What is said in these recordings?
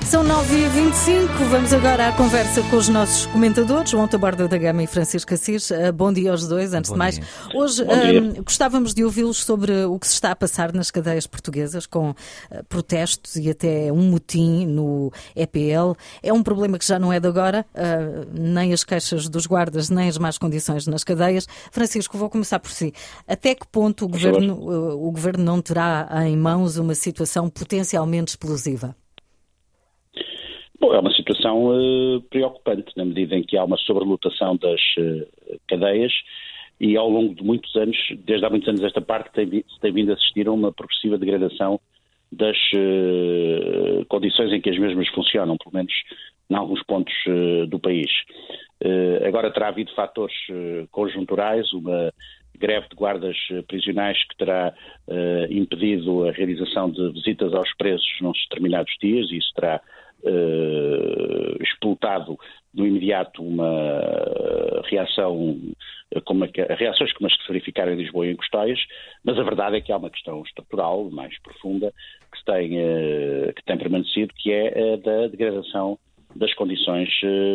São 9h25, vamos agora à conversa com os nossos comentadores, João Taborda da Gama e Francisco Assis. Bom dia aos dois, antes de mais. Hoje gostávamos de ouvi-los sobre o que se está a passar nas cadeias portuguesas, com protestos e até um motim no EPL. É um problema que já não é de agora, nem as queixas dos guardas, nem as más condições nas cadeias. Francisco, vou começar por si. Até que ponto o Governo não terá em mãos uma situação potencialmente explosiva? Bom, é uma situação preocupante, na medida em que há uma sobrelotação das cadeias e ao longo de muitos anos, desde há muitos anos esta parte, se tem vindo a assistir a uma progressiva degradação das condições em que as mesmas funcionam, pelo menos em alguns pontos do país. Agora terá havido fatores conjunturais, uma greve de guardas prisionais que terá impedido a realização de visitas aos presos nos determinados dias, e isso terá explotado no imediato uma reação, reações como as que se verificaram em Lisboa e em Custóias, mas a verdade é que há uma questão estrutural, mais profunda, que tem permanecido, que é a da degradação das condições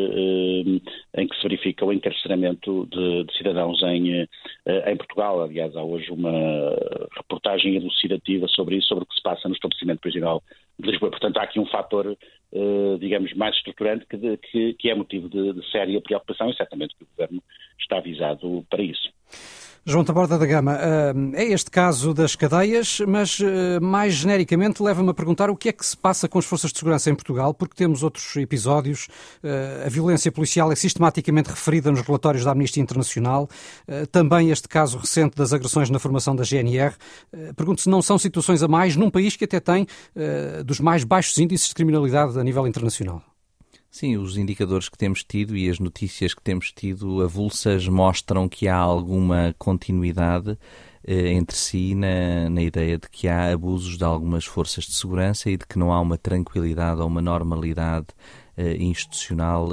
em que se verifica o encarceramento de cidadãos em Portugal. Aliás, há hoje uma reportagem elucidativa sobre isso, sobre o que se passa no estabelecimento prisional de Lisboa. Portanto, há aqui um fator, digamos, mais estruturante que é motivo de séria preocupação, e certamente que o Governo está avisado para isso. João Taborda da Gama, é este caso das cadeias, mas mais genericamente leva-me a perguntar o que é que se passa com as forças de segurança em Portugal, porque temos outros episódios, a violência policial é sistematicamente referida nos relatórios da Amnistia Internacional, também este caso recente das agressões na formação da GNR. Pergunto se não são situações a mais num país que até tem dos mais baixos índices de criminalidade a nível internacional. Sim, os indicadores que temos tido e as notícias que temos tido avulsas mostram que há alguma continuidade entre si na ideia de que há abusos de algumas forças de segurança e de que não há uma tranquilidade ou uma normalidade institucional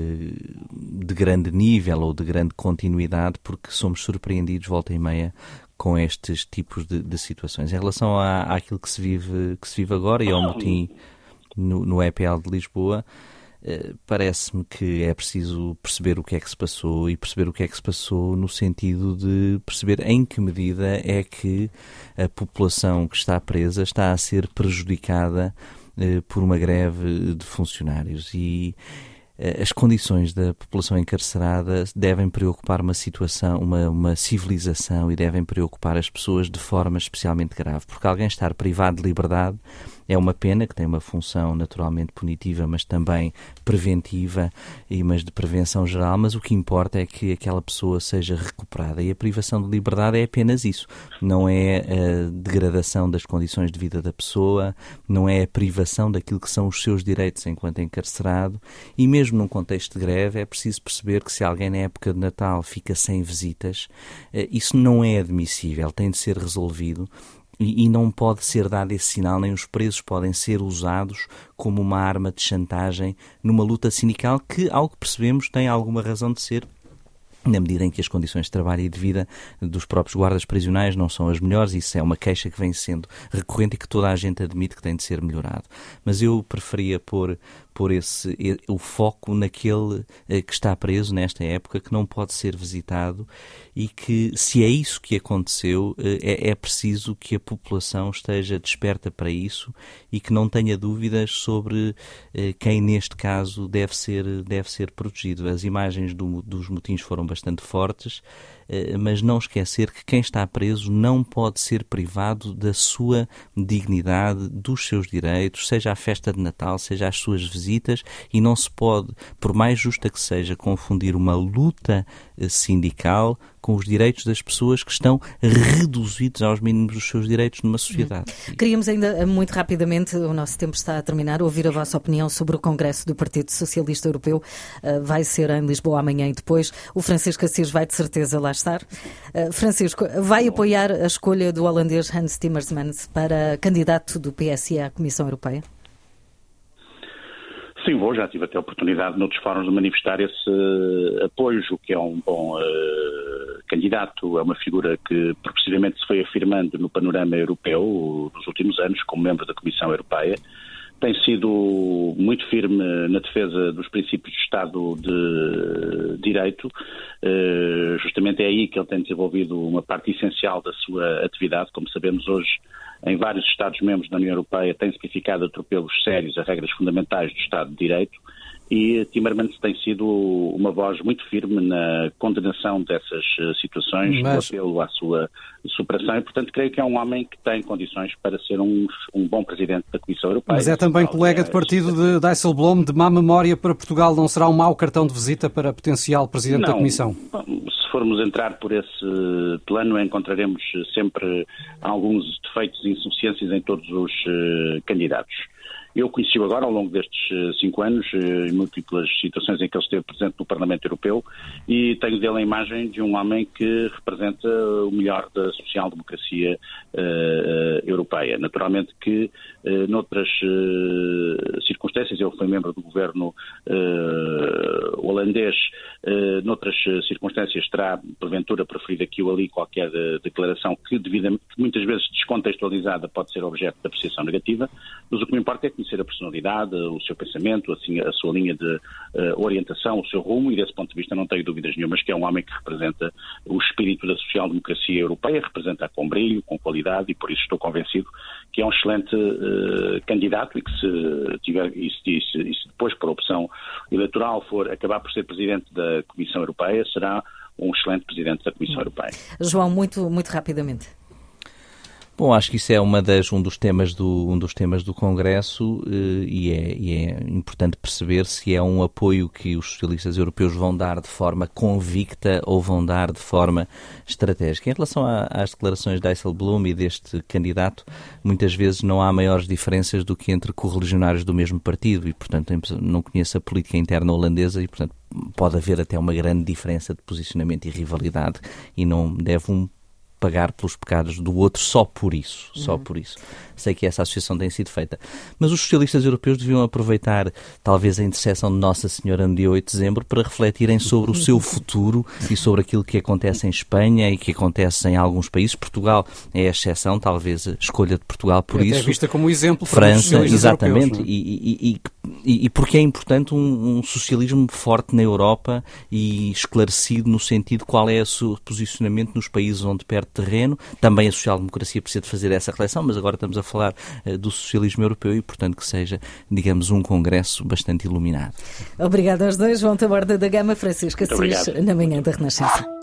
de grande nível ou de grande continuidade, porque somos surpreendidos volta e meia com estes tipos de situações. Em relação àquilo que se vive agora e ao motim no EPL de Lisboa, parece-me que é preciso perceber o que é que se passou e perceber o que é que se passou no sentido de perceber em que medida é que a população que está presa está a ser prejudicada por uma greve de funcionários, e as condições da população encarcerada devem preocupar uma situação, uma civilização, e devem preocupar as pessoas de forma especialmente grave, porque alguém estar privado de liberdade é uma pena, que tem uma função naturalmente punitiva, mas também preventiva, mas de prevenção geral, mas o que importa é que aquela pessoa seja recuperada, e a privação de liberdade é apenas isso, não é a degradação das condições de vida da pessoa, não é a privação daquilo que são os seus direitos enquanto encarcerado, e mesmo num contexto de greve é preciso perceber que se alguém na época de Natal fica sem visitas, isso não é admissível, tem de ser resolvido. E não pode ser dado esse sinal, nem os presos podem ser usados como uma arma de chantagem numa luta sindical que, ao que percebemos, tem alguma razão de ser, na medida em que as condições de trabalho e de vida dos próprios guardas prisionais não são as melhores. Isso é uma queixa que vem sendo recorrente e que toda a gente admite que tem de ser melhorado. Mas eu preferia pôr o foco naquele que está preso nesta época, que não pode ser visitado, e que, se é isso que aconteceu, é preciso que a população esteja desperta para isso e que não tenha dúvidas sobre quem neste caso deve ser protegido. As imagens dos motins foram bastante fortes, mas não esquecer que quem está preso não pode ser privado da sua dignidade, dos seus direitos, seja a festa de Natal, seja as suas visitas, e não se pode, por mais justa que seja, confundir uma luta sindical com os direitos das pessoas que estão reduzidos aos mínimos dos seus direitos numa sociedade. Queríamos ainda, muito rapidamente, o nosso tempo está a terminar, ouvir a vossa opinião sobre o Congresso do Partido Socialista Europeu. Vai ser em Lisboa amanhã e depois. O Francisco Assis vai de certeza lá estar. Francisco, vai apoiar a escolha do holandês Hans Timmermans para candidato do PSE à Comissão Europeia? Sim, já tive até a oportunidade noutros fóruns de manifestar esse apoio, que é um bom candidato, é uma figura que progressivamente se foi afirmando no panorama europeu nos últimos anos como membro da Comissão Europeia. tem sido muito firme na defesa dos princípios de Estado de Direito. Justamente é aí que ele tem desenvolvido uma parte essencial da sua atividade. Como sabemos, hoje, em vários Estados-membros da União Europeia, tem-se verificado atropelos sérios a regras fundamentais do Estado de Direito. E Timmermans tem sido uma voz muito firme na condenação dessas situações, no apelo à sua superação, e, portanto, creio que é um homem que tem condições para ser um bom presidente da Comissão Europeia. Mas é também colega de partido de Dijsselbloem, de má memória para Portugal. Não será um mau cartão de visita para potencial presidente da Comissão? Se formos entrar por esse plano, encontraremos sempre alguns defeitos e insuficiências em todos os candidatos. Eu conheci-o agora ao longo destes 5 anos, em múltiplas situações em que ele esteve presente no Parlamento Europeu, e tenho dele a imagem de um homem que representa o melhor da social-democracia europeia. Naturalmente que, noutras circunstâncias, ele foi membro do governo holandês, noutras circunstâncias terá, porventura, preferido aqui ou ali qualquer declaração que, muitas vezes descontextualizada, pode ser objeto de apreciação negativa, mas o que me importa é conhecer a personalidade, o seu pensamento, assim, a sua linha de orientação, o seu rumo, e desse ponto de vista não tenho dúvidas nenhumas que é um homem que representa o espírito da social-democracia europeia, representa com brilho, com qualidade, e por isso estou convencido que é um excelente candidato, e que se depois, por opção eleitoral, acabar por ser presidente da Comissão Europeia, será um excelente presidente da Comissão Europeia. João, muito rapidamente. Bom, acho que isso é um dos temas do Congresso e é importante perceber se é um apoio que os socialistas europeus vão dar de forma convicta ou vão dar de forma estratégica. Em relação às declarações de Dijsselbloem e deste candidato, muitas vezes não há maiores diferenças do que entre correligionários do mesmo partido e, portanto, não conheço a política interna holandesa e, portanto, pode haver até uma grande diferença de posicionamento e rivalidade e não deve pagar pelos pecados do outro só por isso. Sei que essa associação tem sido feita. Mas os socialistas europeus deviam aproveitar, talvez, a intercessão de Nossa Senhora no dia 8 de dezembro para refletirem sobre o seu futuro e sobre aquilo que acontece em Espanha e que acontece em alguns países. Portugal é a exceção, talvez a escolha de Portugal por isso. É vista como exemplo. França, exatamente. Europeus, e porque é importante um socialismo forte na Europa e esclarecido no sentido de qual é o seu posicionamento nos países onde perde terreno. Também a social-democracia precisa de fazer essa reflexão, mas agora estamos a falar do socialismo europeu e, portanto, que seja, digamos, um congresso bastante iluminado. Obrigada aos dois. João Taborda da Gama, Francisco Assis, na manhã da Renascença.